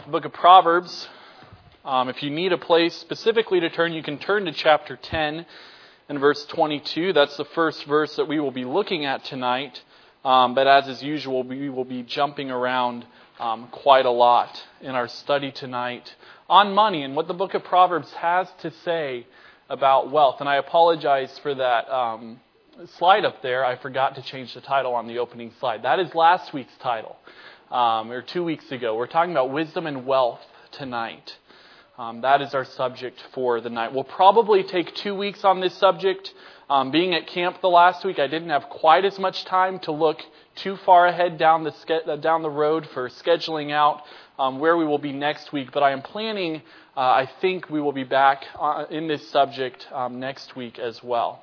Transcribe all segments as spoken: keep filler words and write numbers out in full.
Book of Proverbs. Um, if you need a place specifically to turn, you can turn to chapter ten and verse twenty-two. That's the first verse that we will be looking at tonight. Um, but as is usual, we will be jumping around um, quite a lot in our study tonight on money and what the book of Proverbs has to say about wealth. And I apologize for that um, slide up there. I forgot to change the title on the opening slide. That is last week's title. Um, or two weeks ago. We're talking about wisdom and wealth tonight. Um, that is our subject for the night. We'll probably take two weeks on this subject. Um, being at camp the last week, I didn't have quite as much time to look too far ahead down the ske- down the road for scheduling out um, where we will be next week. But I am planning, uh, I think we will be back uh, in this subject um, next week as well.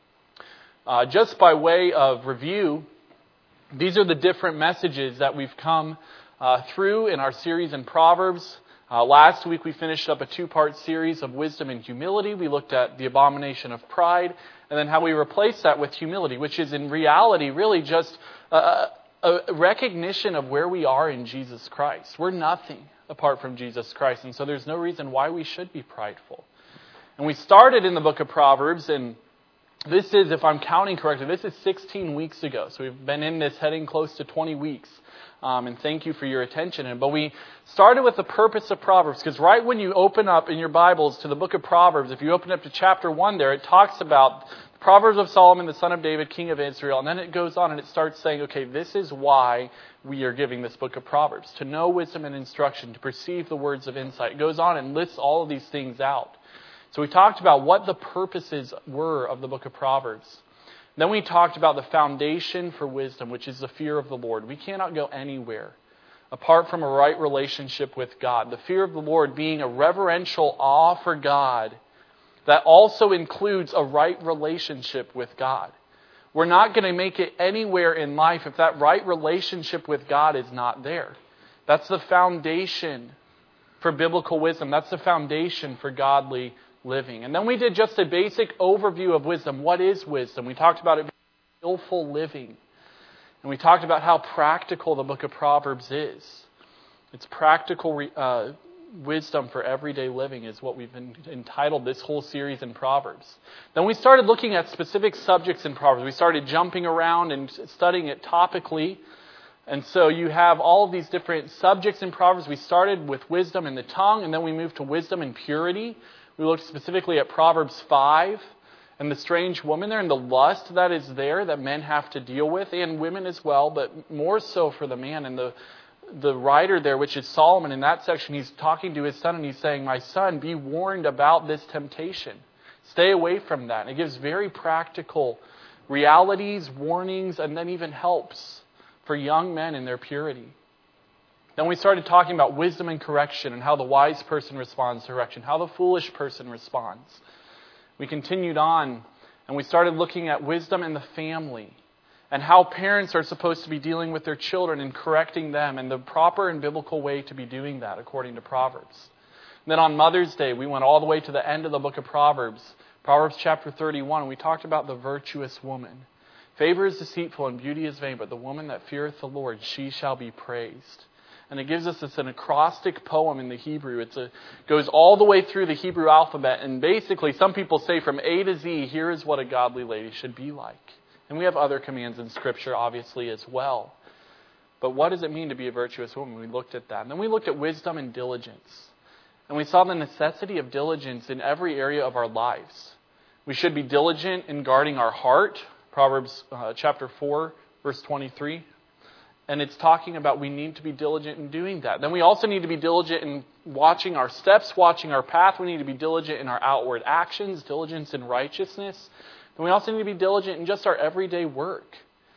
Uh, just by way of review, these are the different messages that we've come uh, through in our series in Proverbs. Uh, last week we finished up a two-part series of wisdom and humility. We looked at the abomination of pride and then how we replace that with humility, which is in reality really just a, a recognition of where we are in Jesus Christ. We're nothing apart from Jesus Christ, and so there's no reason why we should be prideful. And we started in the book of Proverbs, and this is, if I'm counting correctly, this is sixteen weeks ago. So we've been in this heading close to twenty weeks. Um, and thank you for your attention. But we started with the purpose of Proverbs, because right when you open up in your Bibles to the book of Proverbs, if you open up to chapter one there, it talks about the Proverbs of Solomon, the son of David, king of Israel. And then it goes on and it starts saying, okay, this is why we are giving this book of Proverbs. To know wisdom and instruction, to perceive the words of insight. It goes on and lists all of these things out. So we talked about what the purposes were of the book of Proverbs. Then we talked about the foundation for wisdom, which is the fear of the Lord. We cannot go anywhere apart from a right relationship with God. The fear of the Lord being a reverential awe for God that also includes a right relationship with God. We're not going to make it anywhere in life if that right relationship with God is not there. That's the foundation for biblical wisdom. That's the foundation for godly living. And then we did just a basic overview of wisdom. What is wisdom? We talked about it being skillful living. And we talked about how practical the book of Proverbs is. It's practical uh, wisdom for everyday living is what we've entitled this whole series in Proverbs. Then we started looking at specific subjects in Proverbs. We started jumping around and studying it topically. And so you have all of these different subjects in Proverbs. We started with wisdom in the tongue, and then we moved to wisdom and purity. We looked specifically at Proverbs five and the strange woman there and the lust that is there that men have to deal with, and women as well, but more so for the man. And the the writer there, which is Solomon, in that section, he's talking to his son and he's saying, my son, be warned about this temptation. Stay away from that. And it gives very practical realities, warnings, and then even helps for young men in their purity. Then we started talking about wisdom and correction and how the wise person responds to correction, how the foolish person responds. We continued on and we started looking at wisdom in the family and how parents are supposed to be dealing with their children and correcting them and the proper and biblical way to be doing that according to Proverbs. And then on Mother's Day, we went all the way to the end of the book of Proverbs, Proverbs chapter thirty-one, and we talked about the virtuous woman. Favor is deceitful and beauty is vain, but the woman that feareth the Lord, she shall be praised. And it gives us this an acrostic poem in the Hebrew. It goes all the way through the Hebrew alphabet. And basically, some people say from A to Z, here is what a godly lady should be like. And we have other commands in Scripture, obviously, as well. But what does it mean to be a virtuous woman? We looked at that. And then we looked at wisdom and diligence. And we saw the necessity of diligence in every area of our lives. We should be diligent in guarding our heart. Proverbs uh, chapter four, verse twenty-three. And it's talking about we need to be diligent in doing that. Then we also need to be diligent in watching our steps, watching our path. We need to be diligent in our outward actions, diligence in righteousness. And we also need to be diligent in just our everyday work.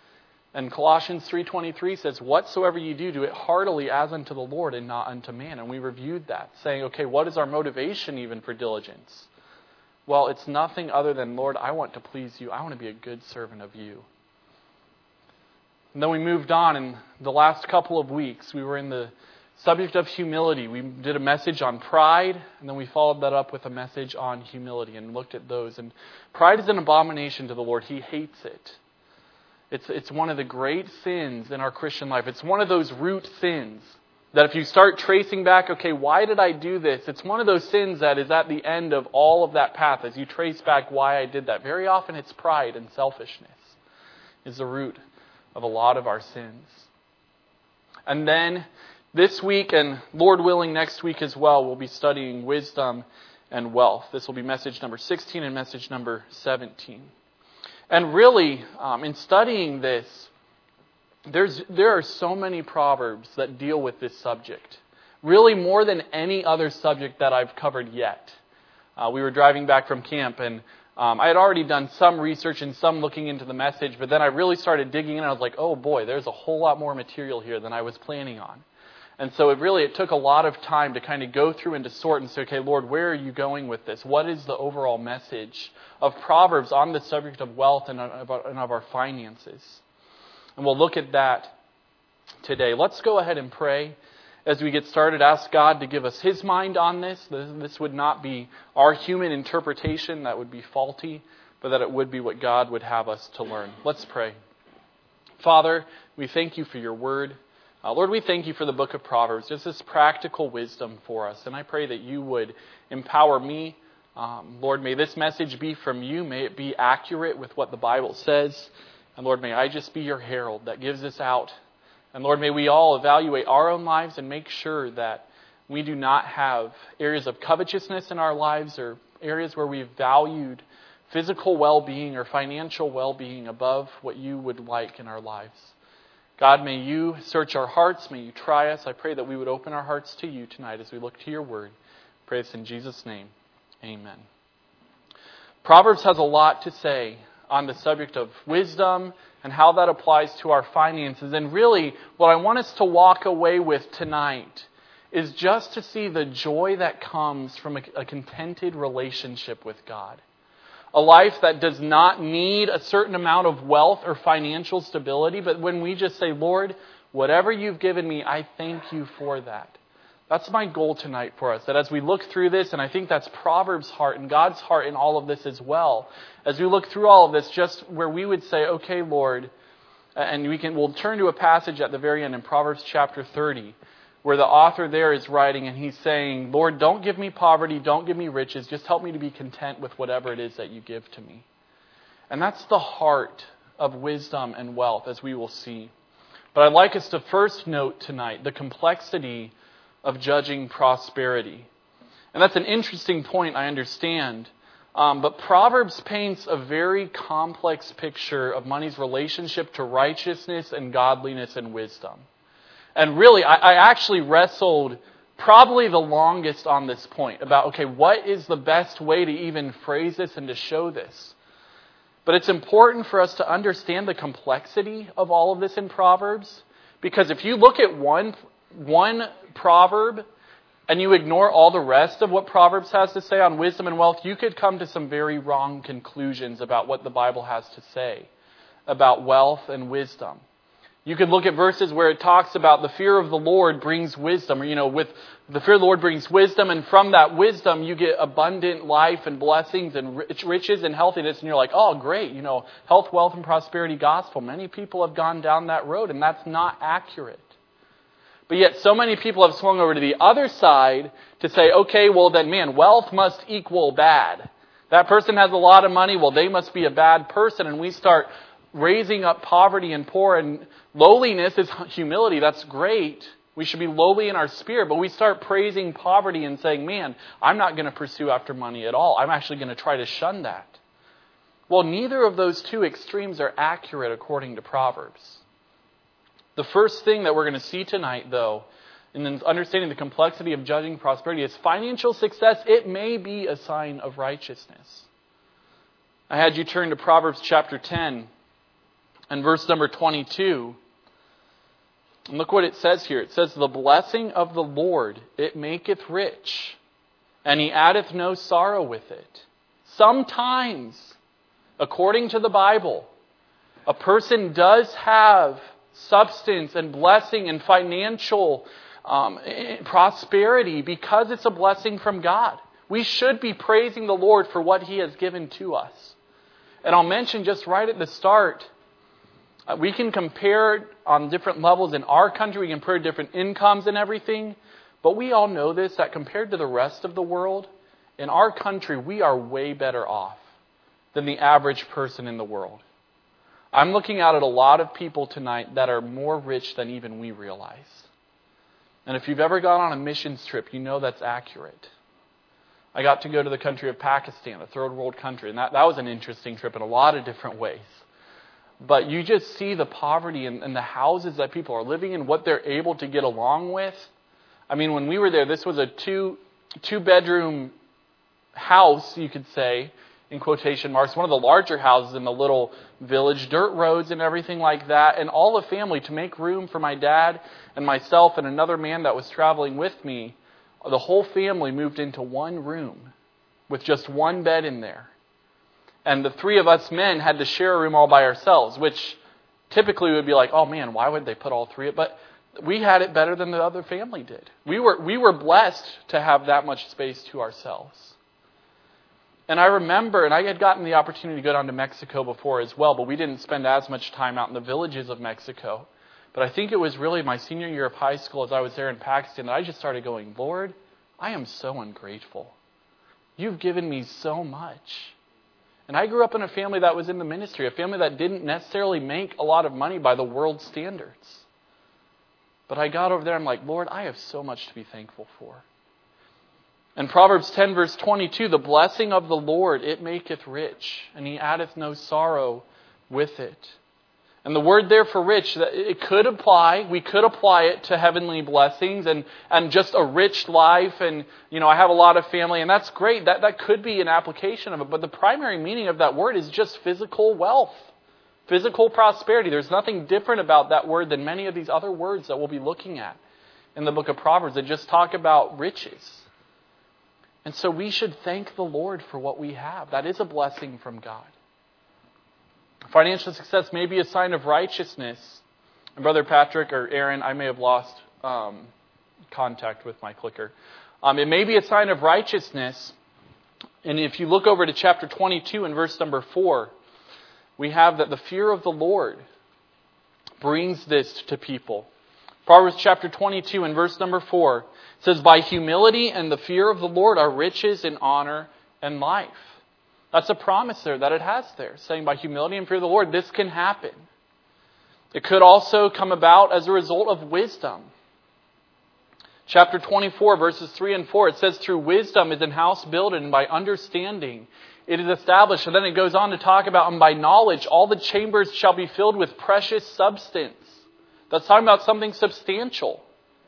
And Colossians three twenty-three says, whatsoever you do, do it heartily as unto the Lord and not unto man. And we reviewed that, saying, okay, what is our motivation even for diligence? Well, it's nothing other than, Lord, I want to please you. I want to be a good servant of you. And then we moved on in the last couple of weeks. We were in the subject of humility. We did a message on pride, and then we followed that up with a message on humility and looked at those. And pride is an abomination to the Lord. He hates it. It's, it's one of the great sins in our Christian life. It's one of those root sins That if you start tracing back, okay, why did I do this? It's one of those sins that is at the end of all of that path. As you trace back why I did that, very often it's pride and selfishness is the root of a lot of our sins. And then this week, and Lord willing next week as well, we'll be studying wisdom and wealth. This will be message number sixteen and message number seventeen. And really, um, in studying this, There's there are so many proverbs that deal with this subject. Really more than any other subject that I've covered yet. Uh, we were driving back from camp and um, I had already done some research and some looking into the message, but then I really started digging in and I was like, oh boy, there's a whole lot more material here than I was planning on. And so it really, it took a lot of time to kind of go through and to sort and say, okay, Lord, where are you going with this? What is the overall message of Proverbs on the subject of wealth and of, and of our finances? And we'll look at that today. Let's go ahead and pray as we get started. Ask God to give us His mind on this. This would not be our human interpretation that would be faulty, but that it would be what God would have us to learn. Let's pray. Father, we thank you for your word. Uh, Lord, we thank you for the book of Proverbs, just this practical wisdom for us. And I pray that you would empower me. Um, Lord, may this message be from you. May it be accurate with what the Bible says. And Lord, may I just be your herald that gives this out. And Lord, may we all evaluate our own lives and make sure that we do not have areas of covetousness in our lives or areas where we've valued physical well-being or financial well-being above what you would like in our lives. God, may you search our hearts. May you try us. I pray that we would open our hearts to you tonight as we look to your word. I pray this in Jesus' name. Amen. Proverbs has a lot to say on the subject of wisdom and how that applies to our finances. And really, what I want us to walk away with tonight is just to see the joy that comes from a, a contented relationship with God. A life that does not need a certain amount of wealth or financial stability, but when we just say, Lord, whatever you've given me, I thank you for that. That's my goal tonight for us, that as we look through this, and I think that's Proverbs' heart and God's heart in all of this as well, as we look through all of this, just where we would say, okay, Lord, and we can, we'll turn to a passage at the very end in Proverbs chapter thirty, where the author there is writing and he's saying, Lord, don't give me poverty, don't give me riches, just help me to be content with whatever it is that you give to me. And that's the heart of wisdom and wealth, as we will see. But I'd like us to first note tonight the complexity of judging prosperity. And that's an interesting point, I understand. Um, but Proverbs paints a very complex picture of money's relationship to righteousness and godliness and wisdom. And really, I, I actually wrestled probably the longest on this point about, okay, what is the best way to even phrase this and to show this? But it's important for us to understand the complexity of all of this in Proverbs. Because if you look at one one proverb and you ignore all the rest of what Proverbs has to say on wisdom and wealth, you could come to some very wrong conclusions about what the Bible has to say about wealth and wisdom. You could look at verses where it talks about the fear of the Lord brings wisdom, or, you know, with the fear of the Lord brings wisdom, and from that wisdom you get abundant life and blessings and rich, riches and healthiness, and you're like, oh, great, you know, health, wealth, and prosperity gospel. Many people have gone down that road, and that's not accurate. But yet so many people have swung over to the other side to say, okay, well then, man, wealth must equal bad. That person has a lot of money, well, they must be a bad person, and we start raising up poverty and poor, and lowliness is humility. That's great. We should be lowly in our spirit, but we start praising poverty and saying, man, I'm not going to pursue after money at all. I'm actually going to try to shun that. Well, neither of those two extremes are accurate according to Proverbs. The first thing that we're going to see tonight, though, in understanding the complexity of judging prosperity, is financial success. It may be a sign of righteousness. I had you turn to Proverbs chapter ten and verse number twenty-two. And look what it says here. It says, the blessing of the Lord, it maketh rich, and He addeth no sorrow with it. Sometimes, according to the Bible, a person does have substance and blessing and financial um, prosperity because it's a blessing from God. We should be praising the Lord for what He has given to us. And I'll mention just right at the start, Uh, we can compare on different levels in our country. We can compare different incomes and everything. But we all know this, that compared to the rest of the world, in our country, we are way better off than the average person in the world. I'm looking out at a lot of people tonight that are more rich than even we realize. And if you've ever gone on a missions trip, you know that's accurate. I got to go to the country of Pakistan, a third world country, and that, that was an interesting trip in a lot of different ways. But you just see the poverty and, and the houses that people are living in, what they're able to get along with. I mean, when we were there, this was a two, two-bedroom house, you could say, in quotation marks, one of the larger houses in the little village, dirt roads and everything like that, and all the family, to make room for my dad and myself and another man that was traveling with me, the whole family moved into one room with just one bed in there. And the three of us men had to share a room all by ourselves, which typically would be like, oh man, why would they put all three? But we had it better than the other family did. We were we were blessed to have that much space to ourselves. And I remember, and I had gotten the opportunity to go down to Mexico before as well, but we didn't spend as much time out in the villages of Mexico. But I think it was really my senior year of high school as I was there in Pakistan that I just started going, Lord, I am so ungrateful. You've given me so much. And I grew up in a family that was in the ministry, a family that didn't necessarily make a lot of money by the world's standards. But I got over there, I'm like, Lord, I have so much to be thankful for. In Proverbs ten, verse twenty-two, the blessing of the Lord, it maketh rich, and he addeth no sorrow with it. And the word there for rich, it could apply, we could apply it to heavenly blessings and, and just a rich life. And, you know, I have a lot of family, and that's great. That, that could be an application of it. But the primary meaning of that word is just physical wealth, physical prosperity. There's nothing different about that word than many of these other words that we'll be looking at in the book of Proverbs that just talk about riches. And so we should thank the Lord for what we have. That is a blessing from God. Financial success may be a sign of righteousness. And Brother Patrick or Aaron, I may have lost um, contact with my clicker. Um, it may be a sign of righteousness. And if you look over to chapter twenty-two and verse number four, we have that the fear of the Lord brings this to people. Proverbs chapter twenty-two and verse number four says, by humility and the fear of the Lord are riches and honor and life. That's a promise there that it has there, saying by humility and fear of the Lord, this can happen. It could also come about as a result of wisdom. Chapter twenty-four, verses three and four, it says, through wisdom is an house builded, and by understanding it is established. And then it goes on to talk about, and by knowledge all the chambers shall be filled with precious substance. That's talking about something substantial.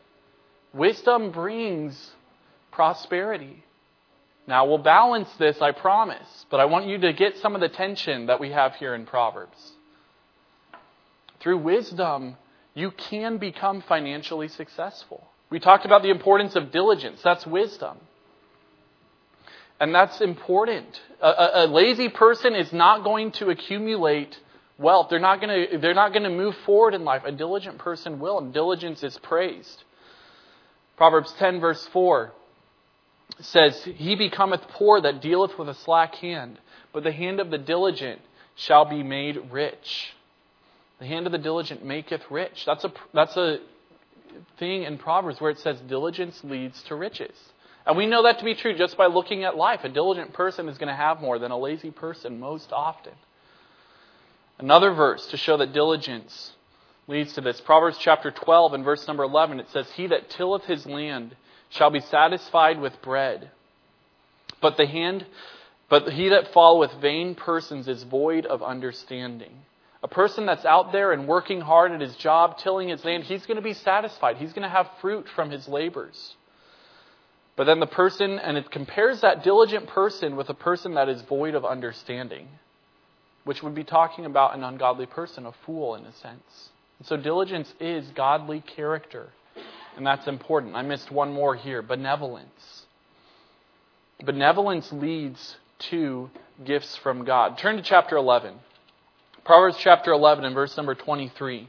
Wisdom brings prosperity. Now, we'll balance this, I promise, but I want you to get some of the tension that we have here in Proverbs. Through wisdom, you can become financially successful. We talked about the importance of diligence. That's wisdom. And that's important. A, a, a lazy person is not going to accumulate wealth. They're not going to, they're not going to move forward in life. A diligent person will, and diligence is praised. Proverbs ten, verse four. Says, he becometh poor that dealeth with a slack hand, but the hand of the diligent shall be made rich. The hand of the diligent maketh rich. That's a, that's a thing in Proverbs where it says diligence leads to riches. And we know that to be true just by looking at life. A diligent person is going to have more than a lazy person most often. Another verse to show that diligence leads to this. Proverbs chapter twelve and verse number eleven, it says, he that tilleth his land shall be satisfied with bread. But the hand, but he that followeth vain persons is void of understanding. A person that's out there and working hard at his job, tilling his land, he's going to be satisfied. He's going to have fruit from his labors. But then the person, and it compares that diligent person with a person that is void of understanding, which would be talking about an ungodly person, a fool in a sense. And so diligence is godly character. And that's important. I missed one more here. Benevolence. Benevolence leads to gifts from God. Turn to chapter eleven. Proverbs chapter eleven and verse number twenty-three.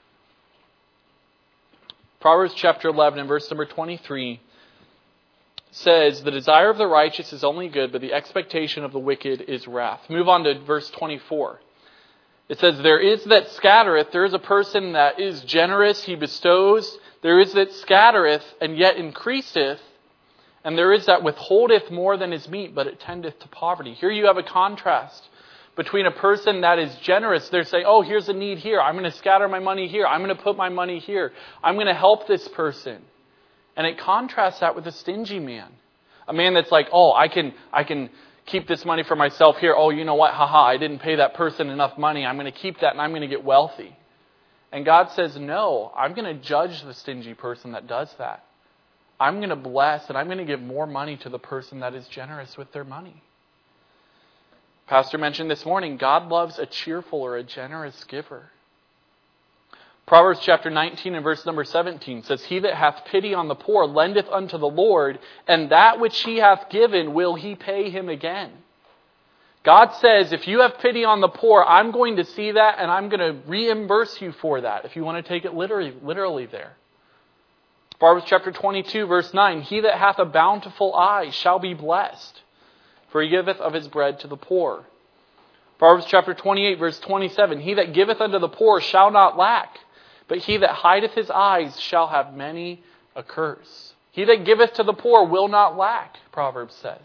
Proverbs chapter eleven and verse number twenty-three says, the desire of the righteous is only good, but the expectation of the wicked is wrath. Move on to verse twenty-four. It says, there is that scattereth. There is a person that is generous, he bestows. There is that scattereth, and yet increaseth. And there is that withholdeth more than is meet, but it tendeth to poverty. Here you have a contrast between a person that is generous. They're saying, oh, here's a need here. I'm going to scatter my money here. I'm going to put my money here. I'm going to help this person. And it contrasts that with a stingy man. A man that's like, oh, I can I can keep this money for myself here. Oh, you know what? Haha, I didn't pay that person enough money. I'm going to keep that and I'm going to get wealthy. And God says, no, I'm going to judge the stingy person that does that. I'm going to bless and I'm going to give more money to the person that is generous with their money. Pastor mentioned this morning, God loves a cheerful or a generous giver. Proverbs chapter nineteen and verse number seventeen says, he that hath pity on the poor lendeth unto the Lord, and that which he hath given will he pay him again. God says, if you have pity on the poor, I'm going to see that and I'm going to reimburse you for that, if you want to take it literally, literally there. Proverbs chapter twenty-two verse nine, he that hath a bountiful eye shall be blessed, for he giveth of his bread to the poor. Proverbs chapter twenty-eight verse twenty-seven, he that giveth unto the poor shall not lack, but he that hideth his eyes shall have many a curse. He that giveth to the poor will not lack, Proverbs says.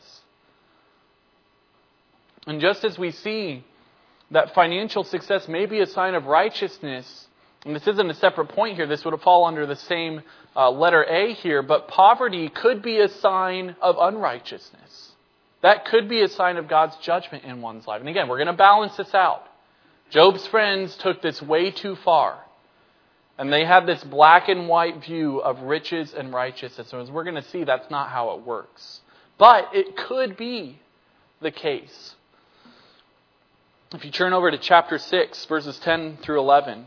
And just as we see that financial success may be a sign of righteousness, and this isn't a separate point here, this would fall under the same uh, letter A here, but poverty could be a sign of unrighteousness. That could be a sign of God's judgment in one's life. And again, we're going to balance this out. Job's friends took this way too far. And they had this black and white view of riches and righteousness. And as we're going to see, that's not how it works. But it could be the case. If you turn over to chapter six, verses ten through eleven.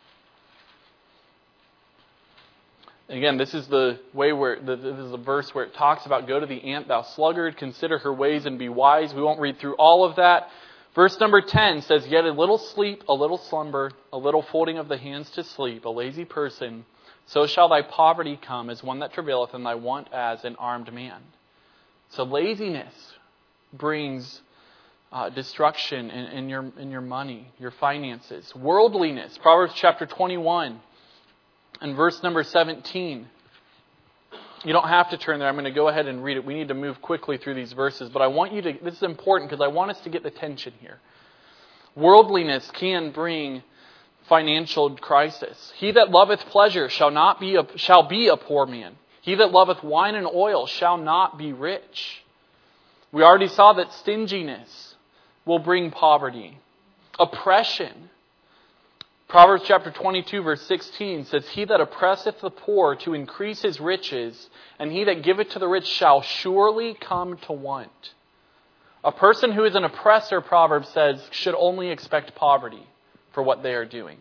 Again, this is the way where this is a verse where it talks about, go to the ant, thou sluggard, consider her ways and be wise. We won't read through all of that. Verse number ten says, yet a little sleep, a little slumber, a little folding of the hands to sleep, a lazy person, so shall thy poverty come as one that travaileth, and thy want as an armed man. So laziness brings uh, destruction in, in your in your money, your finances. Worldliness, Proverbs chapter twenty-one and verse number seventeen. You don't have to turn there. I'm going to go ahead and read it. We need to move quickly through these verses. But I want you to, this is important because I want us to get the tension here. Worldliness can bring financial crisis. He that loveth pleasure shall not be a, shall be a poor man. He that loveth wine and oil shall not be rich. We already saw that stinginess will bring poverty. Oppression. Proverbs chapter twenty-two verse sixteen says, he that oppresseth the poor to increase his riches, and he that giveth to the rich shall surely come to want. A person who is an oppressor, Proverbs says, should only expect poverty for what they are doing.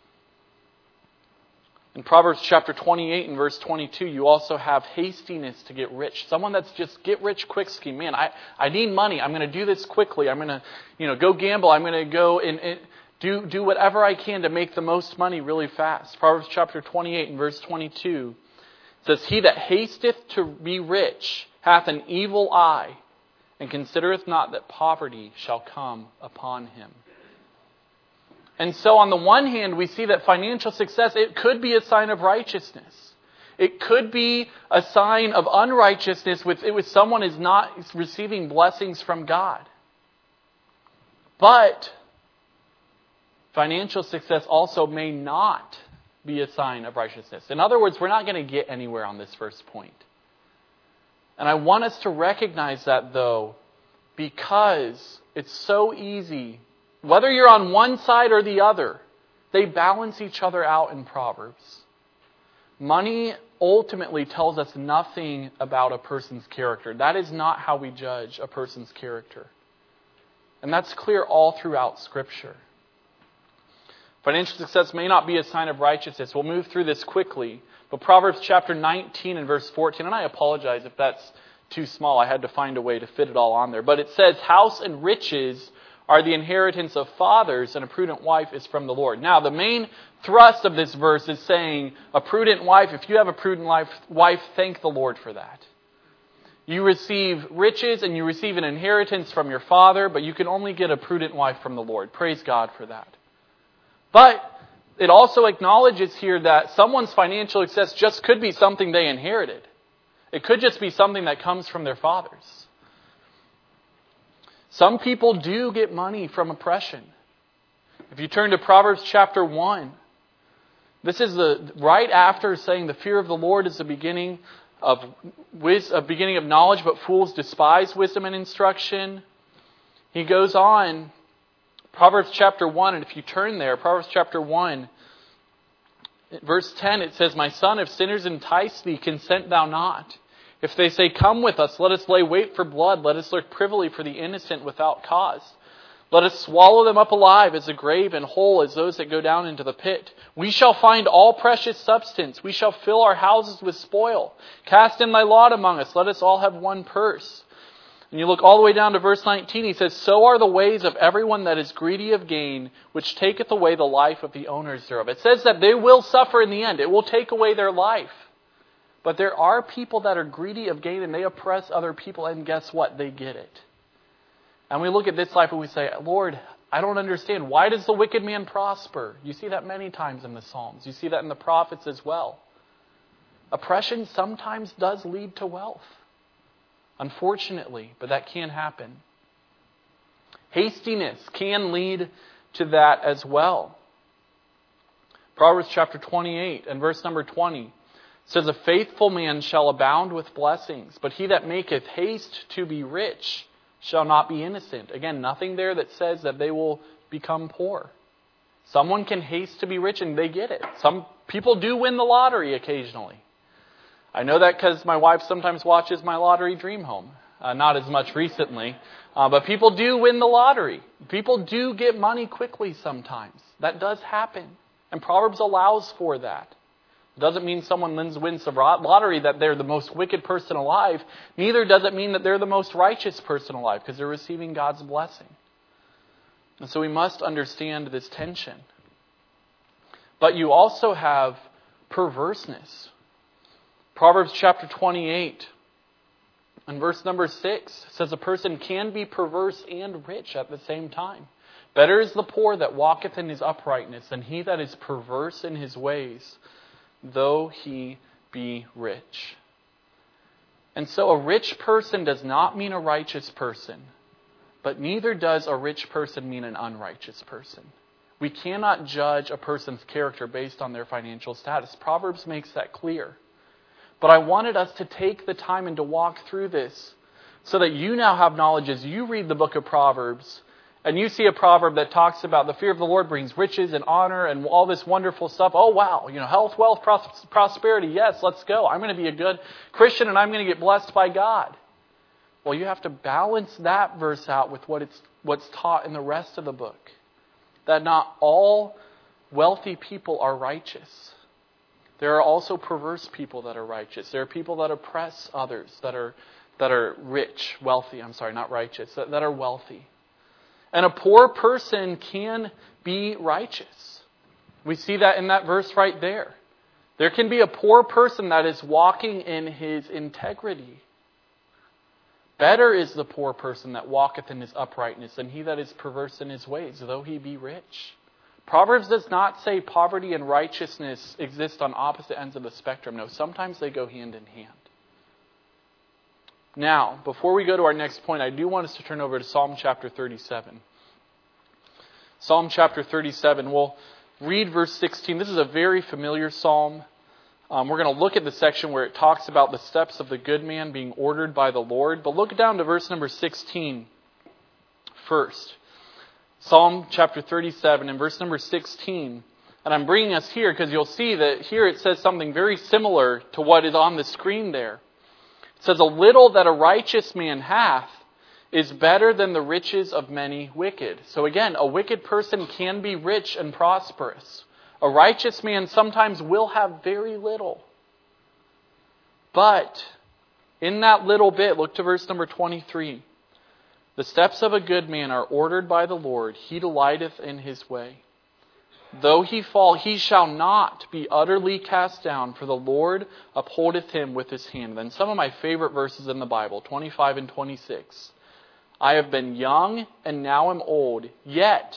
In Proverbs chapter twenty-eight and verse twenty-two, you also have hastiness to get rich. Someone that's just get rich quick scheme. Man, I, I need money. I'm going to do this quickly. I'm going to, you know, go gamble. I'm going to go and, and do, do whatever I can to make the most money really fast. Proverbs chapter twenty-eight and verse twenty-two says, he that hasteth to be rich hath an evil eye, and considereth not that poverty shall come upon him. And so on the one hand, we see that financial success, it could be a sign of righteousness. It could be a sign of unrighteousness with, with someone is not receiving blessings from God. But financial success also may not be a sign of righteousness. In other words, we're not going to get anywhere on this first point. And I want us to recognize that, though, because it's so easy. Whether you're on one side or the other, they balance each other out in Proverbs. Money ultimately tells us nothing about a person's character. That is not how we judge a person's character. And that's clear all throughout Scripture. Financial success may not be a sign of righteousness. We'll move through this quickly. But Proverbs chapter nineteen and verse fourteen, and I apologize if that's too small. I had to find a way to fit it all on there. But it says, house and riches are the inheritance of fathers, and a prudent wife is from the Lord. Now, the main thrust of this verse is saying, a prudent wife, if you have a prudent wife, wife, thank the Lord for that. You receive riches and you receive an inheritance from your father, but you can only get a prudent wife from the Lord. Praise God for that. But it also acknowledges here that someone's financial success just could be something they inherited. It could just be something that comes from their fathers. Some people do get money from oppression. If you turn to Proverbs chapter one, this is the right after saying the fear of the Lord is the beginning of wis- a beginning of knowledge, but fools despise wisdom and instruction. He goes on, Proverbs chapter one, and if you turn there, Proverbs chapter one, verse ten, it says, "My son, if sinners entice thee, consent thou not. If they say, come with us, let us lay wait for blood, let us lurk privily for the innocent without cause. Let us swallow them up alive as a grave and whole as those that go down into the pit. We shall find all precious substance. We shall fill our houses with spoil. Cast in thy lot among us. Let us all have one purse." And you look all the way down to verse nineteen. He says, "So are the ways of everyone that is greedy of gain, which taketh away the life of the owners thereof." It says that they will suffer in the end. It will take away their life. But there are people that are greedy of gain and they oppress other people, and guess what? They get it. And we look at this life and we say, Lord, I don't understand. Why does the wicked man prosper? You see that many times in the Psalms. You see that in the prophets as well. Oppression sometimes does lead to wealth. Unfortunately, but that can happen. Hastiness can lead to that as well. Proverbs chapter twenty-eight and verse number twenty says, "A faithful man shall abound with blessings, but he that maketh haste to be rich shall not be innocent." Again, nothing there that says that they will become poor. Someone can haste to be rich and they get it. Some people do win the lottery occasionally. I know that because my wife sometimes watches my lottery dream home. Uh, not as much recently. Uh, but people do win the lottery. People do get money quickly sometimes. That does happen. And Proverbs allows for that. It doesn't mean someone wins, wins the lottery that they're the most wicked person alive. Neither does it mean that they're the most righteous person alive, because they're receiving God's blessing. And so we must understand this tension. But you also have perverseness. Proverbs chapter twenty-eight and verse number six says a person can be perverse and rich at the same time. "Better is the poor that walketh in his uprightness than he that is perverse in his ways, though he be rich." And so a rich person does not mean a righteous person, but neither does a rich person mean an unrighteous person. We cannot judge a person's character based on their financial status. Proverbs makes that clear. But I wanted us to take the time and to walk through this so that you now have knowledge as you read the book of Proverbs and you see a proverb that talks about the fear of the Lord brings riches and honor and all this wonderful stuff. Oh, wow. You know, health, wealth, pros- prosperity. Yes, let's go. I'm going to be a good Christian and I'm going to get blessed by God. Well, you have to balance that verse out with what it's what's taught in the rest of the book. That not all wealthy people are righteous. There are also perverse people that are righteous. There are people that oppress others that are that are rich, wealthy. I'm sorry, not righteous, that, that are wealthy. And a poor person can be righteous. We see that in that verse right there. There can be a poor person that is walking in his integrity. Better is the poor person that walketh in his uprightness than he that is perverse in his ways, though he be rich. Proverbs does not say poverty and righteousness exist on opposite ends of the spectrum. No, sometimes they go hand in hand. Now, before we go to our next point, I do want us to turn over to Psalm chapter thirty-seven. Psalm chapter thirty-seven, we'll read verse sixteen. This is a very familiar psalm. Um, we're going to look at the section where it talks about the steps of the good man being ordered by the Lord. But look down to verse number sixteen first. Psalm chapter thirty-seven and verse number sixteen. And I'm bringing us here because you'll see that here it says something very similar to what is on the screen there. It says, "A little that a righteous man hath is better than the riches of many wicked." So again, a wicked person can be rich and prosperous. A righteous man sometimes will have very little. But in that little bit, look to verse number twenty-three. "The steps of a good man are ordered by the Lord. He delighteth in his way. Though he fall, he shall not be utterly cast down, for the Lord upholdeth him with his hand." Then some of my favorite verses in the Bible, twenty-five and twenty-six. "I have been young and now am old, yet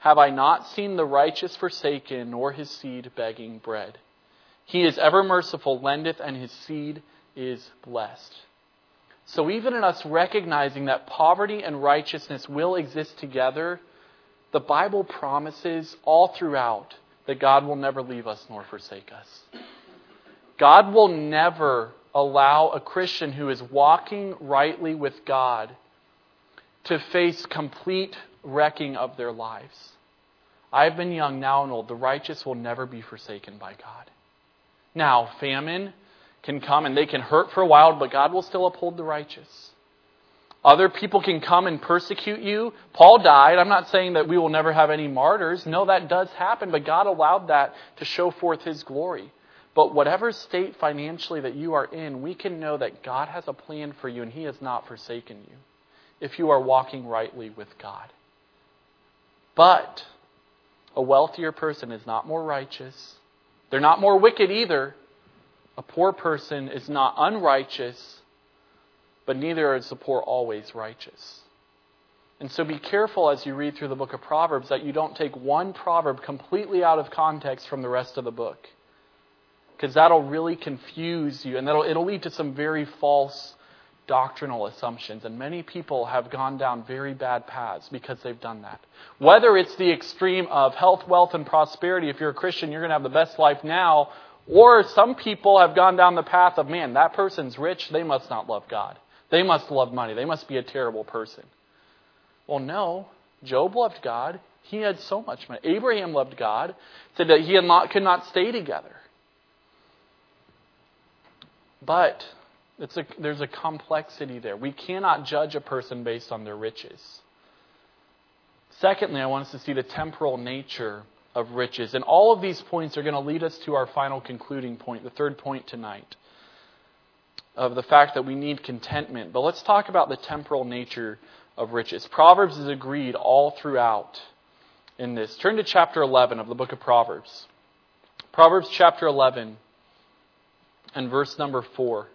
have I not seen the righteous forsaken, nor his seed begging bread? He is ever merciful, lendeth, and his seed is blessed. So even in us recognizing that poverty and righteousness will exist together, the Bible promises all throughout that God will never leave us nor forsake us. God will never allow a Christian who is walking rightly with God to face complete wrecking of their lives. I've been young, now and old. The righteous will never be forsaken by God. Now, famine can come and they can hurt for a while, but God will still uphold the righteous. Other people can come and persecute you. Paul died. I'm not saying that we will never have any martyrs. No, that does happen, but God allowed that to show forth His glory. But whatever state financially that you are in, we can know that God has a plan for you and He has not forsaken you if you are walking rightly with God. But a wealthier person is not more righteous. They're not more wicked either. A poor person is not unrighteous, but neither is the poor always righteous. And so be careful as you read through the book of Proverbs that you don't take one proverb completely out of context from the rest of the book. Because that'll really confuse you and that'll it'll lead to some very false doctrinal assumptions. And many people have gone down very bad paths because they've done that. Whether it's the extreme of health, wealth, and prosperity, if you're a Christian, you're going to have the best life now. Or some people have gone down the path of, man, that person's rich, they must not love God. They must love money. They must be a terrible person. Well, no. Job loved God. He had so much money. Abraham loved God. Said that he and Lot could not stay together. But it's a, there's a complexity there. We cannot judge a person based on their riches. Secondly, I want us to see the temporal nature of riches. And all of these points are going to lead us to our final concluding point, the third point tonight, of the fact that we need contentment. But let's talk about the temporal nature of riches. Proverbs is agreed all throughout in this. Turn to chapter eleven of the book of Proverbs. Proverbs chapter eleven and verse number four.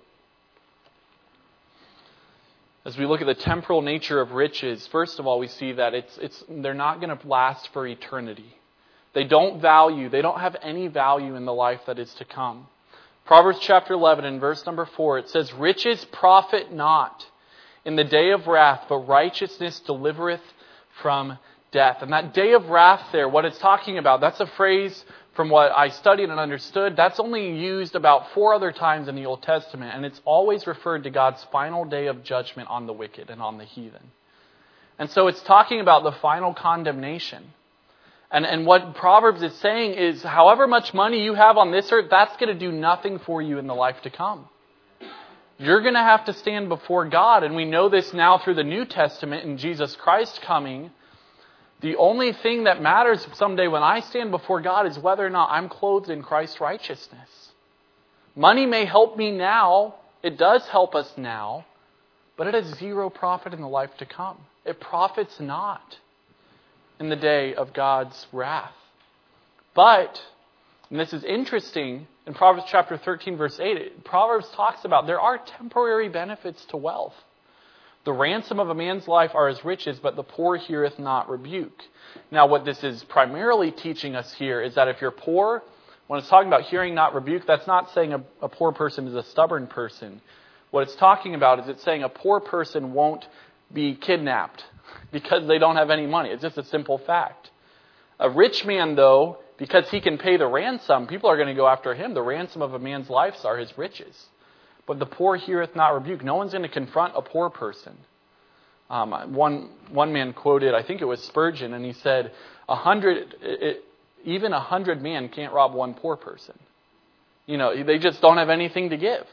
As we look at the temporal nature of riches, first of all, we see that it's it's they're not going to last for eternity. They don't value, they don't have any value in the life that is to come. Proverbs chapter eleven and verse number four, it says, riches profit not in the day of wrath, but righteousness delivereth from death. And that day of wrath there, what it's talking about, that's a phrase from what I studied and understood. That's only used about four other times in the Old Testament. And it's always referred to God's final day of judgment on the wicked and on the heathen. And so it's talking about the final condemnation. And, and what Proverbs is saying is, however much money you have on this earth, that's going to do nothing for you in the life to come. You're going to have to stand before God. And we know this now through the New Testament and Jesus Christ coming. The only thing that matters someday when I stand before God is whether or not I'm clothed in Christ's righteousness. Money may help me now. It does help us now. But it has zero profit in the life to come. It profits not in the day of God's wrath. But, and this is interesting, in Proverbs chapter thirteen, verse eight, Proverbs talks about there are temporary benefits to wealth. The ransom of a man's life are his riches, but the poor heareth not rebuke. Now, what this is primarily teaching us here is that if you're poor, when it's talking about hearing not rebuke, that's not saying a, a poor person is a stubborn person. What it's talking about is it's saying a poor person won't be kidnapped because they don't have any money. It's just a simple fact. A rich man, though, because he can pay the ransom, people are going to go after him. The ransom of a man's life are his riches. But the poor heareth not rebuke. No one's going to confront a poor person. Um, one one man quoted, I think it was Spurgeon, and he said, "A hundred, it, even a hundred men can't rob one poor person. You know, they just don't have anything to give."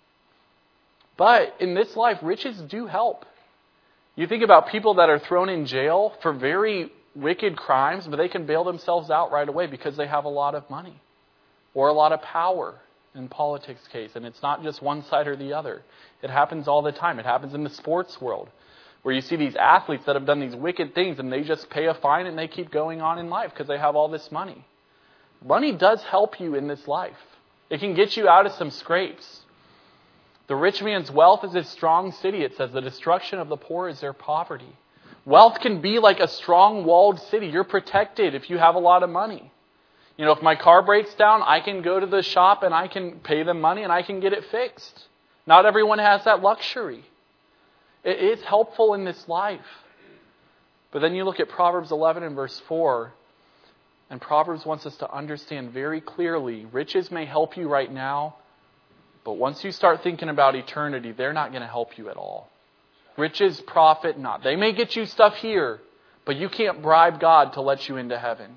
But in this life, riches do help. You think about people that are thrown in jail for very wicked crimes, but they can bail themselves out right away because they have a lot of money or a lot of power. In politics case, and it's not just one side or the other. It happens all the time. It happens in the sports world, where you see these athletes that have done these wicked things, and they just pay a fine and they keep going on in life because they have all this money. Money does help you in this life. It can get you out of some scrapes. The rich man's wealth is his strong city. It says the destruction of the poor is their poverty. Wealth can be like a strong walled city. You're protected if you have a lot of money. You know, if my car breaks down, I can go to the shop and I can pay them money and I can get it fixed. Not everyone has that luxury. It is helpful in this life. But then you look at Proverbs eleven and verse four, and Proverbs wants us to understand very clearly, riches may help you right now, but once you start thinking about eternity, they're not going to help you at all. Riches profit not. They may get you stuff here, but you can't bribe God to let you into heaven.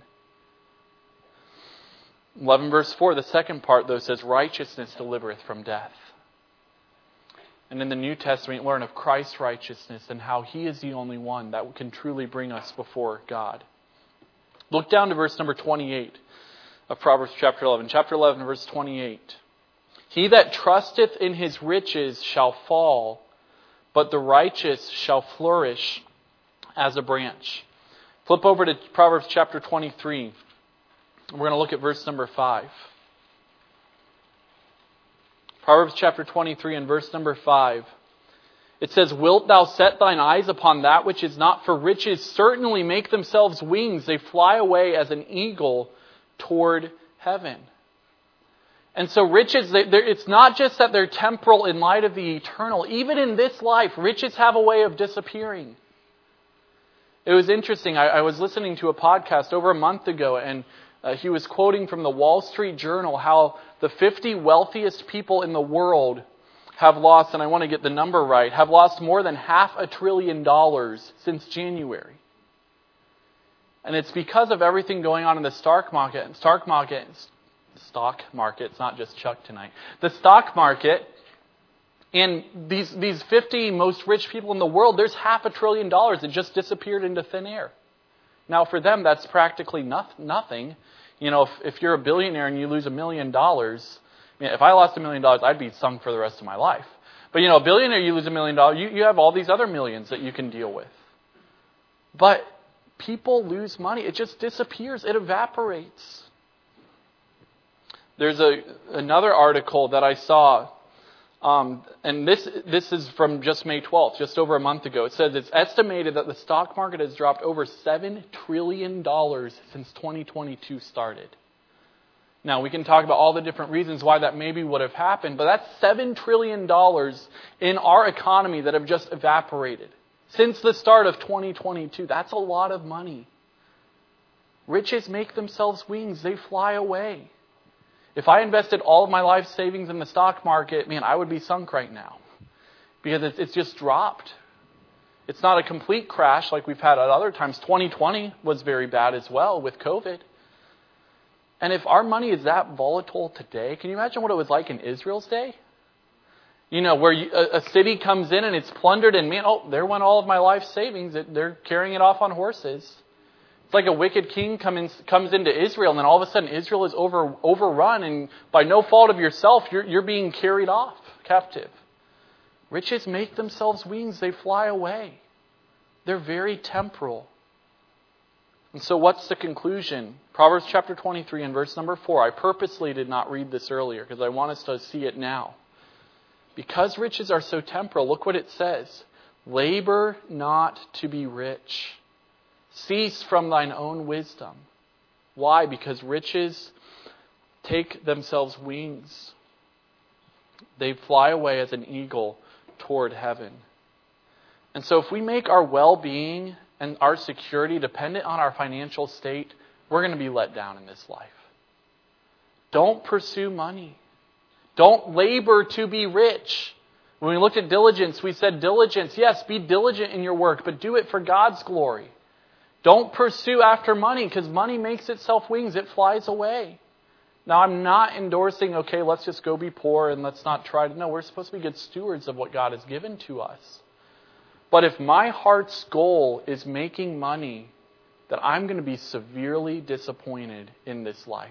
eleven verse four, the second part though says, righteousness delivereth from death. And in the New Testament, we learn of Christ's righteousness and how He is the only one that can truly bring us before God. Look down to verse number twenty-eight of Proverbs chapter eleven. Chapter eleven, verse twenty-eight. He that trusteth in his riches shall fall, but the righteous shall flourish as a branch. Flip over to Proverbs chapter twenty-three. We're going to look at verse number five. Proverbs chapter twenty-three and verse number five. It says, wilt thou set thine eyes upon that which is not? For riches certainly make themselves wings. They fly away as an eagle toward heaven. And so riches, they, it's not just that they're temporal in light of the eternal. Even in this life, riches have a way of disappearing. It was interesting. I, I was listening to a podcast over a month ago, and uh, he was quoting from the Wall Street Journal how the fifty wealthiest people in the world have lost, and I want to get the number right, have lost more than half a trillion dollars since January. And it's because of everything going on in the stock market. Stock market, stock market, it's not just Chuck tonight. The stock market, and these, these fifty most rich people in the world, there's half a trillion dollars that just disappeared into thin air. Now for them, that's practically no, nothing. You know, if, if you're a billionaire and you lose a million dollars, I mean, if I lost a million dollars, I'd be sunk for the rest of my life. But, you know, a billionaire, you lose a million dollars, you, you have all these other millions that you can deal with. But people lose money. It just disappears. It evaporates. There's a another article that I saw, um, and this this is from just May twelfth, just over a month ago. It says it's estimated that the stock market has dropped over seven trillion dollars since twenty twenty-two started. Now, we can talk about all the different reasons why that maybe would have happened, but that's seven trillion dollars in our economy that have just evaporated. Since the start of twenty twenty-two, that's a lot of money. Riches make themselves wings. They fly away. If I invested all of my life savings in the stock market, man, I would be sunk right now. Because it's, it's just dropped. It's not a complete crash like we've had at other times. twenty twenty was very bad as well with COVID. And if our money is that volatile today, can you imagine what it was like in Israel's day? You know, where you, a, a city comes in and it's plundered and, man, oh, there went all of my life savings. They're carrying it off on horses. It's like a wicked king come in, comes into Israel, and then all of a sudden Israel is over, overrun, and by no fault of yourself, you're, you're being carried off captive. Riches make themselves wings. They fly away. They're very temporal. And so what's the conclusion? Proverbs chapter twenty-three and verse number four. I purposely did not read this earlier because I want us to see it now. Because riches are so temporal, look what it says. Labor not to be rich. Cease from thine own wisdom. Why? Because riches take themselves wings. They fly away as an eagle toward heaven. And so if we make our well-being and our security dependent on our financial state, we're going to be let down in this life. Don't pursue money. Don't labor to be rich. When we looked at diligence, we said diligence, yes, be diligent in your work, but do it for God's glory. Don't pursue after money, because money makes itself wings. It flies away. Now, I'm not endorsing, okay, let's just go be poor and let's not try to... No, we're supposed to be good stewards of what God has given to us. But if my heart's goal is making money, then I'm going to be severely disappointed in this life.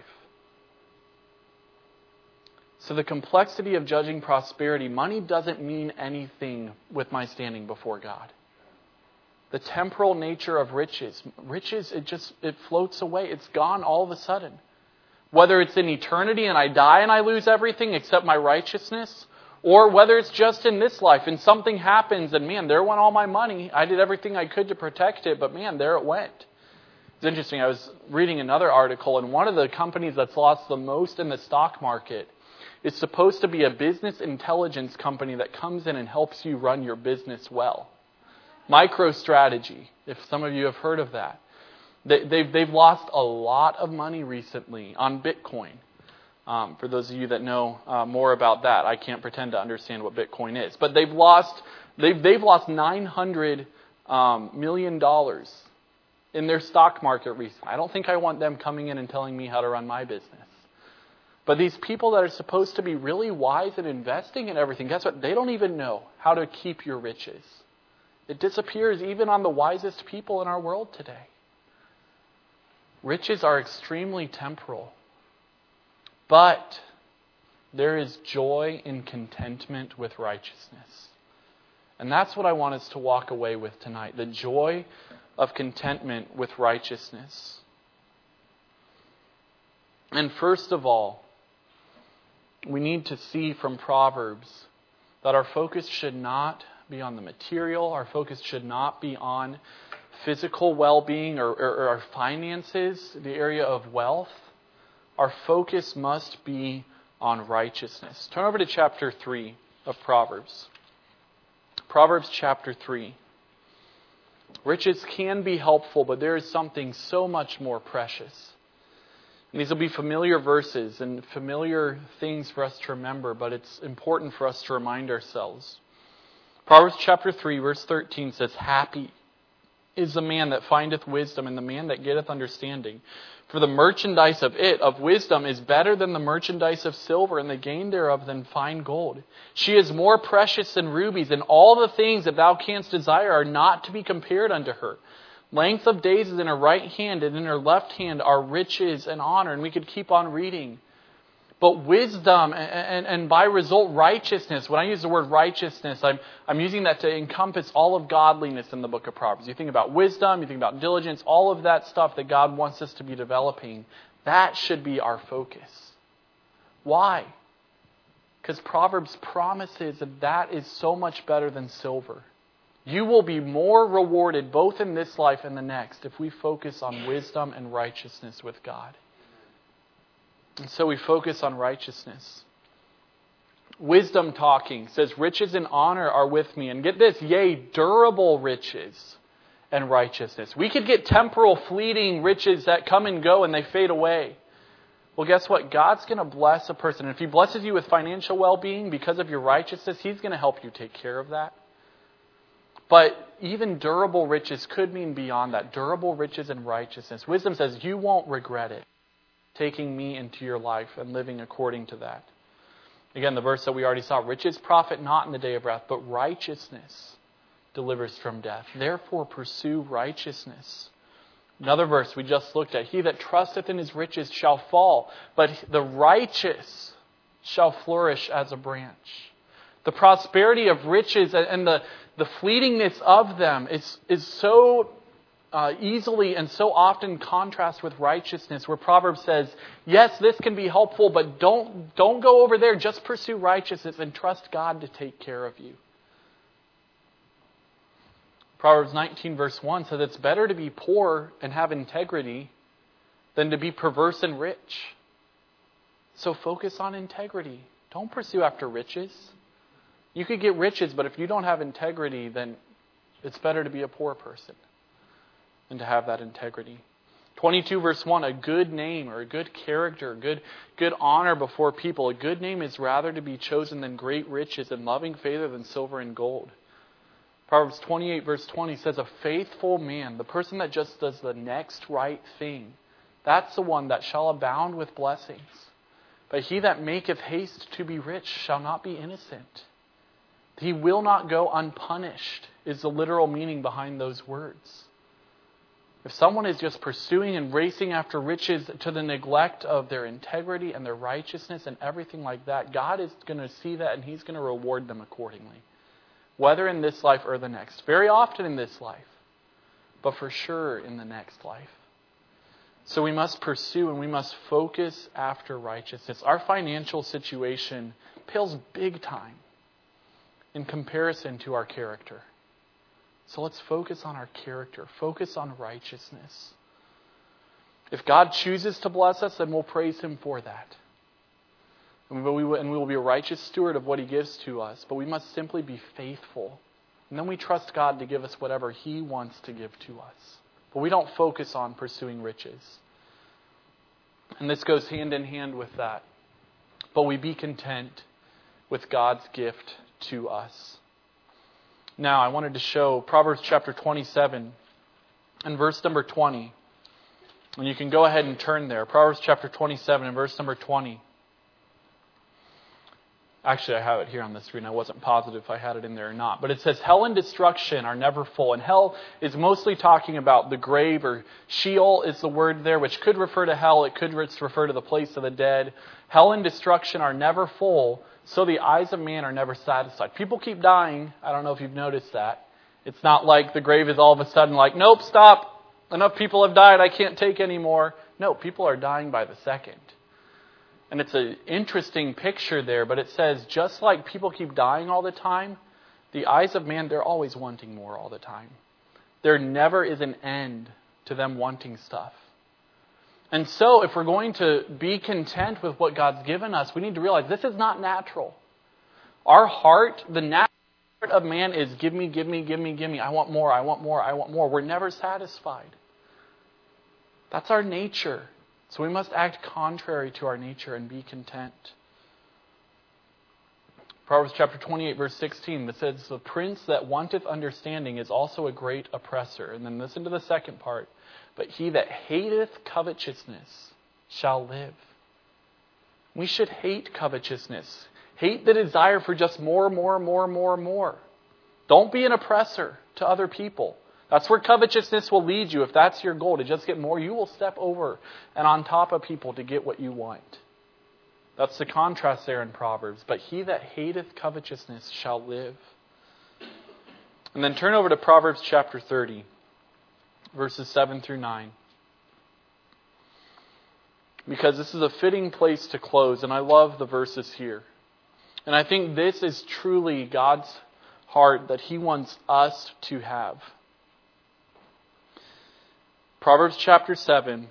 So the complexity of judging prosperity, money doesn't mean anything with my standing before God. The temporal nature of riches, riches, it just, it floats away. It's gone all of a sudden. Whether it's in eternity and I die and I lose everything except my righteousness, Or whether it's just in this life and something happens and man, there went all my money. I did everything I could to protect it, but man, there it went. It's interesting. I was reading another article, and one of the companies that's lost the most in the stock market is supposed to be a business intelligence company that comes in and helps you run your business well. MicroStrategy, if some of you have heard of that. They, they've, they've lost a lot of money recently on Bitcoin. Um, for those of you that know uh, more about that, I can't pretend to understand what Bitcoin is. But they've lost they've they've lost nine hundred um, million dollars in their stock market recently. I don't think I want them coming in and telling me how to run my business. But these people that are supposed to be really wise in investing and everything, guess what? They don't even know how to keep your riches. It disappears even on the wisest people in our world today. Riches are extremely temporal. But there is joy in contentment with righteousness. And that's what I want us to walk away with tonight. The joy of contentment with righteousness. And first of all, we need to see from Proverbs that our focus should not be on the material. Our focus should not be on physical well-being or, or, or our finances, the area of wealth. Our focus must be on righteousness. Turn over to chapter three of Proverbs. Proverbs chapter three. Riches can be helpful, but there is something so much more precious. And these will be familiar verses and familiar things for us to remember, but it's important for us to remind ourselves. Proverbs chapter three, verse thirteen says, "Happy is the man that findeth wisdom, and the man that getteth understanding. For the merchandise of it, of wisdom, is better than the merchandise of silver, and the gain thereof than fine gold. She is more precious than rubies, and all the things that thou canst desire are not to be compared unto her. Length of days is in her right hand, and in her left hand are riches and honor." And we could keep on reading. But wisdom and, and, and by result righteousness, when I use the word righteousness, I'm, I'm using that to encompass all of godliness in the book of Proverbs. You think about wisdom, you think about diligence, all of that stuff that God wants us to be developing. That should be our focus. Why? Because Proverbs promises that that is so much better than silver. You will be more rewarded both in this life and the next if we focus on wisdom and righteousness with God. And so we focus on righteousness. Wisdom talking says, "Riches and honor are with me." And get this, yea, durable riches and righteousness. We could get temporal, fleeting riches that come and go and they fade away. Well, guess what? God's going to bless a person. And if He blesses you with financial well-being because of your righteousness, He's going to help you take care of that. But even durable riches could mean beyond that. Durable riches and righteousness. Wisdom says you won't regret it, taking me into your life and living according to that. Again, the verse that we already saw, "Riches profit not in the day of wrath, but righteousness delivers from death. Therefore pursue righteousness." Another verse we just looked at, "He that trusteth in his riches shall fall, but the righteous shall flourish as a branch." The prosperity of riches and the, the fleetingness of them is, is so Uh, easily and so often contrast with righteousness, where Proverbs says, yes, this can be helpful, but don't, don't go over there. Just pursue righteousness and trust God to take care of you. Proverbs nineteen verse one says it's better to be poor and have integrity than to be perverse and rich. So focus on integrity. Don't pursue after riches. You could get riches, but if you don't have integrity, then it's better to be a poor person and to have that integrity. twenty-two verse one, a good name or a good character, good, good honor before people. A good name is rather to be chosen than great riches, and loving favor than silver and gold. Proverbs twenty-eight verse twenty says, a faithful man, the person that just does the next right thing, that's the one that shall abound with blessings. But he that maketh haste to be rich shall not be innocent. He will not go unpunished, is the literal meaning behind those words. If someone is just pursuing and racing after riches to the neglect of their integrity and their righteousness and everything like that, God is going to see that and He's going to reward them accordingly. Whether in this life or the next. Very often in this life. But for sure in the next life. So we must pursue and we must focus after righteousness. Our financial situation pales big time in comparison to our character. So let's focus on our character. Focus on righteousness. If God chooses to bless us, then we'll praise Him for that. And we will be a righteous steward of what He gives to us. But we must simply be faithful. And then we trust God to give us whatever He wants to give to us. But we don't focus on pursuing riches. And this goes hand in hand with that. But we be content with God's gift to us. Now, I wanted to show Proverbs chapter twenty-seven and verse number twenty. And you can go ahead and turn there. Proverbs chapter twenty-seven and verse number twenty. Actually, I have it here on the screen. I wasn't positive if I had it in there or not. But it says, hell and destruction are never full. And hell is mostly talking about the grave, or Sheol is the word there, which could refer to hell. It could refer to the place of the dead. Hell and destruction are never full, so the eyes of man are never satisfied. People keep dying. I don't know if you've noticed that. It's not like the grave is all of a sudden like, nope, stop. Enough people have died. I can't take any more. No, people are dying by the second. And it's an interesting picture there, but it says, just like people keep dying all the time, the eyes of man, they're always wanting more all the time. There never is an end to them wanting stuff. And so, if we're going to be content with what God's given us, we need to realize this is not natural. Our heart, the natural heart of man is give me, give me, give me, give me. I want more, I want more, I want more. We're never satisfied. That's our nature. So we must act contrary to our nature and be content. Proverbs chapter twenty-eight, verse sixteen, that says, the prince that wanteth understanding is also a great oppressor. And then listen to the second part. But he that hateth covetousness shall live. We should hate covetousness. Hate the desire for just more, more, more, more, more. Don't be an oppressor to other people. That's where covetousness will lead you. If that's your goal, to just get more, you will step over and on top of people to get what you want. That's the contrast there in Proverbs. But he that hateth covetousness shall live. And then turn over to Proverbs chapter thirty, verses seven through nine. Because this is a fitting place to close, and I love the verses here. And I think this is truly God's heart that He wants us to have. Proverbs chapter seven,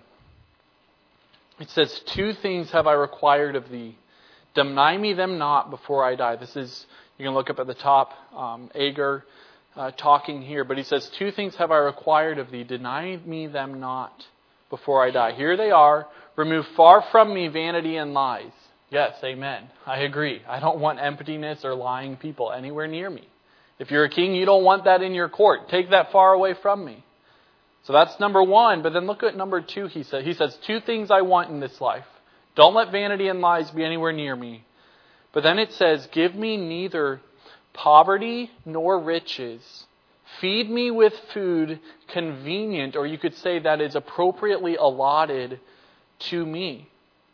it says, two things have I required of thee. Deny me them not before I die. This is, you can look up at the top, um, Agur uh, talking here. But he says, two things have I required of thee. Deny me them not before I die. Here they are. Remove far from me vanity and lies. Yes, amen. I agree. I don't want emptiness or lying people anywhere near me. If you're a king, you don't want that in your court. Take that far away from me. So that's number one. But then look at number two, he said. He says, two things I want in this life. Don't let vanity and lies be anywhere near me. But then it says, give me neither poverty nor riches. Feed me with food convenient, or you could say that is appropriately allotted to me.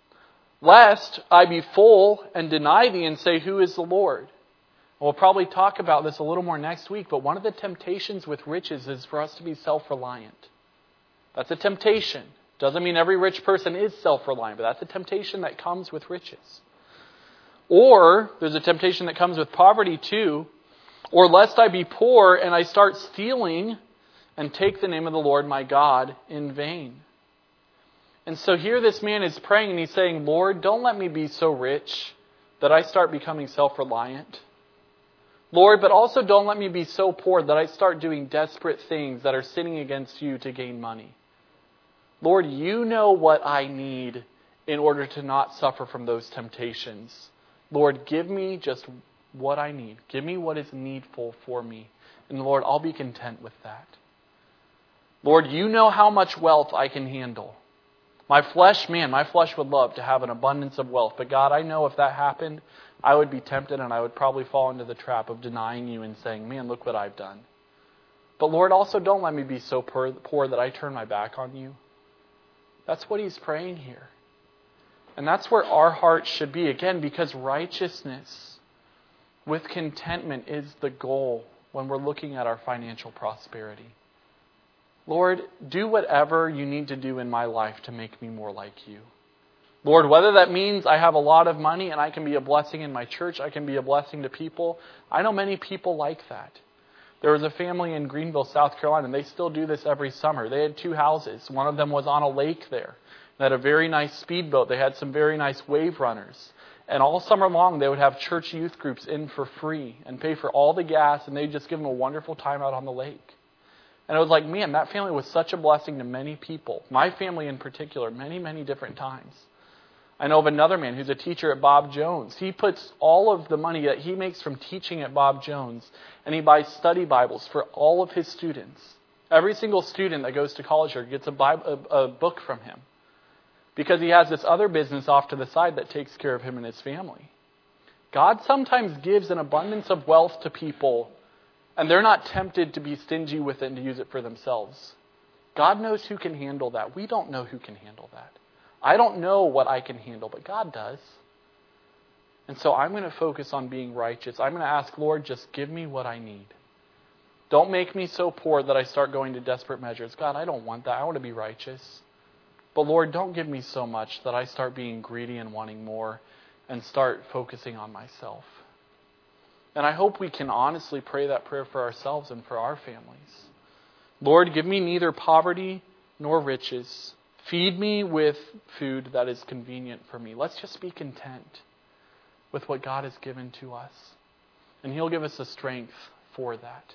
Lest I be full and deny thee and say, who is the Lord? We'll probably talk about this a little more next week, but one of the temptations with riches is for us to be self-reliant. That's a temptation. Doesn't mean every rich person is self-reliant, but that's a temptation that comes with riches. Or there's a temptation that comes with poverty too. Or lest I be poor and I start stealing and take the name of the Lord my God in vain. And so here this man is praying and he's saying, Lord, don't let me be so rich that I start becoming self-reliant. Lord, but also don't let me be so poor that I start doing desperate things that are sinning against you to gain money. Lord, you know what I need in order to not suffer from those temptations. Lord, give me just what I need. Give me what is needful for me. And Lord, I'll be content with that. Lord, you know how much wealth I can handle. My flesh, man, my flesh would love to have an abundance of wealth. But God, I know if that happened, I would be tempted and I would probably fall into the trap of denying you and saying, man, look what I've done. But Lord, also don't let me be so poor, poor that I turn my back on you. That's what he's praying here. And that's where our heart should be. Again, because righteousness with contentment is the goal when we're looking at our financial prosperity. Lord, do whatever you need to do in my life to make me more like you. Lord, whether that means I have a lot of money and I can be a blessing in my church, I can be a blessing to people. I know many people like that. There was a family in Greenville, South Carolina, and they still do this every summer. They had two houses. One of them was on a lake there. They had a very nice speedboat. They had some very nice wave runners. And all summer long, they would have church youth groups in for free and pay for all the gas, and they'd just give them a wonderful time out on the lake. And it was like, man, that family was such a blessing to many people. My family in particular, many, many different times. I know of another man who's a teacher at Bob Jones. He puts all of the money that he makes from teaching at Bob Jones, and he buys study Bibles for all of his students. Every single student that goes to college here gets a, Bible, a, a book from him, because he has this other business off to the side that takes care of him and his family. God sometimes gives an abundance of wealth to people, and they're not tempted to be stingy with it and to use it for themselves. God knows who can handle that. We don't know who can handle that. I don't know what I can handle, but God does. And so I'm going to focus on being righteous. I'm going to ask, Lord, just give me what I need. Don't make me so poor that I start going to desperate measures. God, I don't want that. I want to be righteous. But Lord, don't give me so much that I start being greedy and wanting more and start focusing on myself. And I hope we can honestly pray that prayer for ourselves and for our families. Lord, give me neither poverty nor riches. Feed me with food that is convenient for me. Let's just be content with what God has given to us. And He'll give us the strength for that.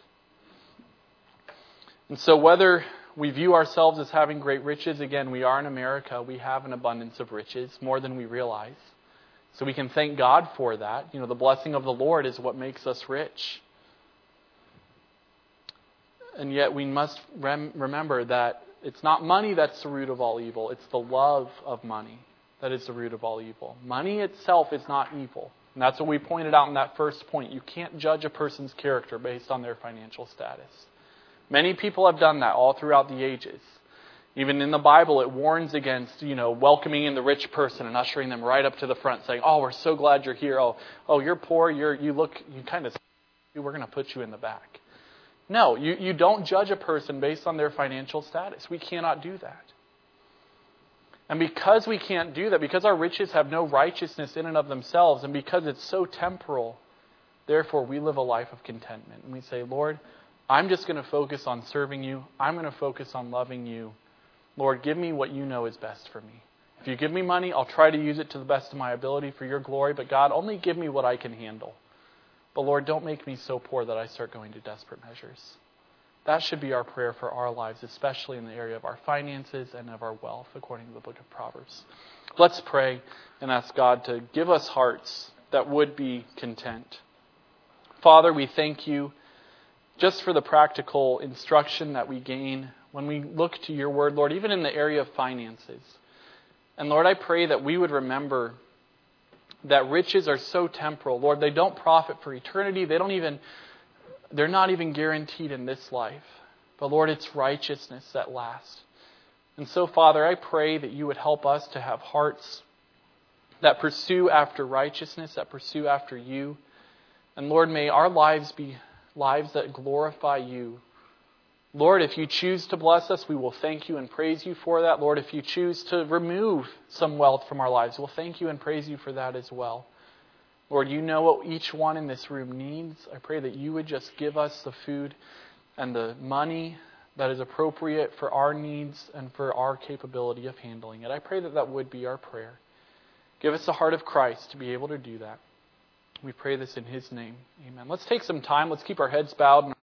And so whether we view ourselves as having great riches, again, we are in America. We have an abundance of riches, more than we realize. So we can thank God for that. You know, the blessing of the Lord is what makes us rich. And yet we must rem- remember that it's not money that's the root of all evil. It's the love of money that is the root of all evil. Money itself is not evil. And that's what we pointed out in that first point. You can't judge a person's character based on their financial status. Many people have done that all throughout the ages. Even in the Bible, it warns against, you know, welcoming in the rich person and ushering them right up to the front, saying, "Oh, we're so glad you're here. Oh, oh, you're poor. You're you look you kind of we're going to put you in the back." No, you, you don't judge a person based on their financial status. We cannot do that. And because we can't do that, because our riches have no righteousness in and of themselves, and because it's so temporal, therefore we live a life of contentment. And we say, Lord, I'm just going to focus on serving you. I'm going to focus on loving you. Lord, give me what you know is best for me. If you give me money, I'll try to use it to the best of my ability for your glory. But God, only give me what I can handle. But Lord, don't make me so poor that I start going to desperate measures. That should be our prayer for our lives, especially in the area of our finances and of our wealth, according to the book of Proverbs. Let's pray and ask God to give us hearts that would be content. Father, we thank you just for the practical instruction that we gain when we look to your word, Lord, even in the area of finances. And Lord, I pray that we would remember that riches are so temporal. Lord, they don't profit for eternity. They don't even, they're not even guaranteed in this life. But Lord, it's righteousness that lasts. And so, Father, I pray that you would help us to have hearts that pursue after righteousness, that pursue after you. And Lord, may our lives be lives that glorify you. Lord, if you choose to bless us, we will thank you and praise you for that. Lord, if you choose to remove some wealth from our lives, we'll thank you and praise you for that as well. Lord, you know what each one in this room needs. I pray that you would just give us the food and the money that is appropriate for our needs and for our capability of handling it. I pray that that would be our prayer. Give us the heart of Christ to be able to do that. We pray this in His name. Amen. Let's take some time. Let's keep our heads bowed.